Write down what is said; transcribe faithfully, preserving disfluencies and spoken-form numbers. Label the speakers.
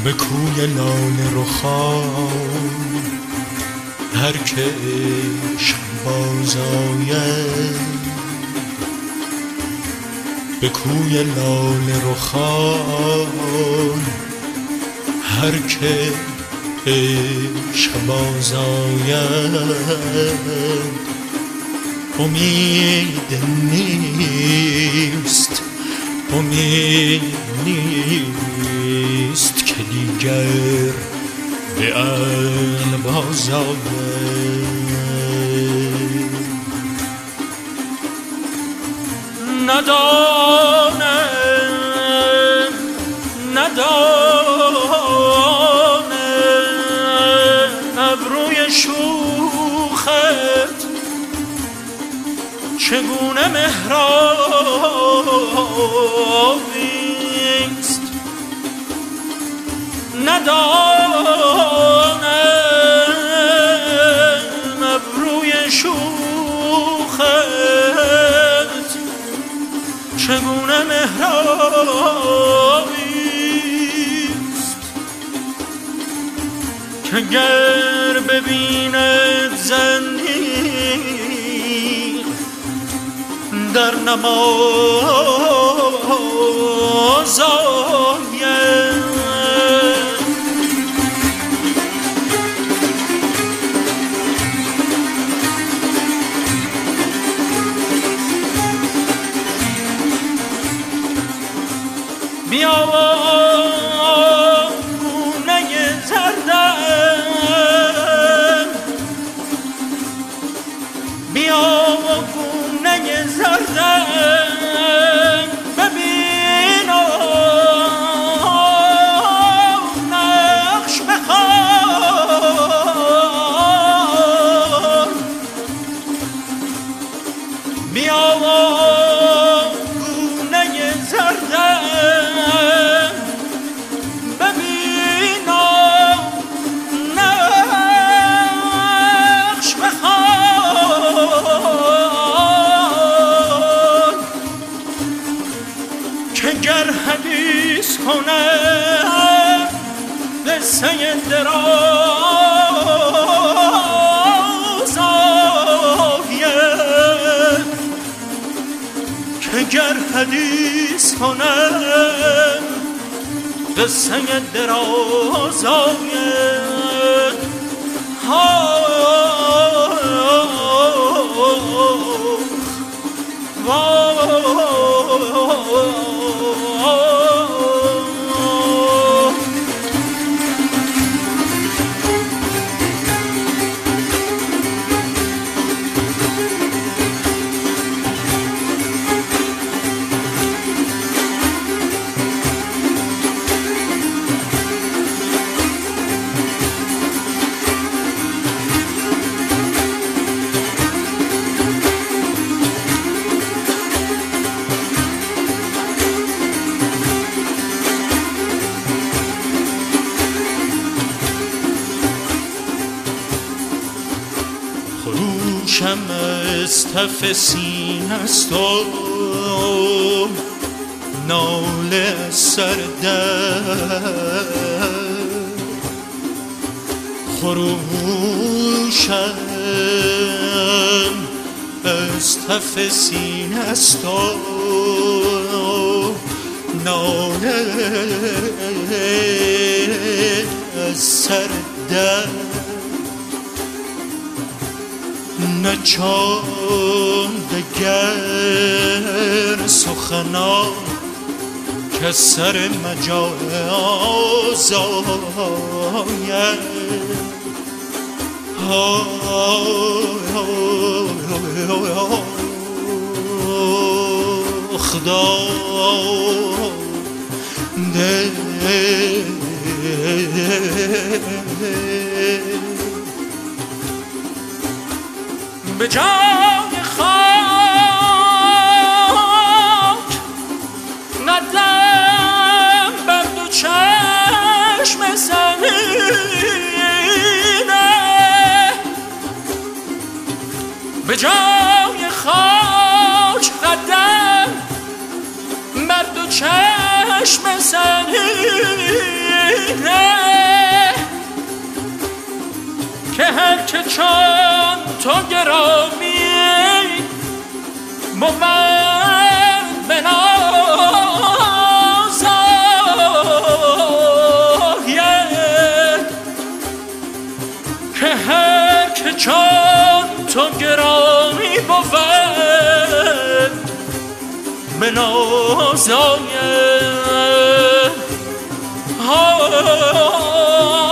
Speaker 1: به کوی لاله رخان هر که عشق باز آید، به کوی لاله رخان هر که عشق باز آید. امید نیست امید نیست که دیگر به عقل باز آید. ندانم ندانم ابروی شوخت چگونه محرابیست. ندانم ابروی شوخت چگونه محرابیست، که گر ببیند زندگی در نماز آید. بیا گونه زردم، بیا گونه زردم، ببین نقش بخوان. بیا گونه زردم، ببین نقش بخوان. که گر حدیث کنم قصه دراز آید، که گر حدیث کنم قصه دراز آید. ها خروشم از تف سینه است و ناله از سر در. خروشم از تف سینه است و ناله از سر در. نه چون دگر سخنان که سر مجاز آید. خدا ده به جای خاک ندم بر دو چشم زمینه، به جای خاک قدم بر دو چشم زمینه. که هر که چون تو گرامی بود بنازاید، که هر که چون تو گرامی بود بنازاید.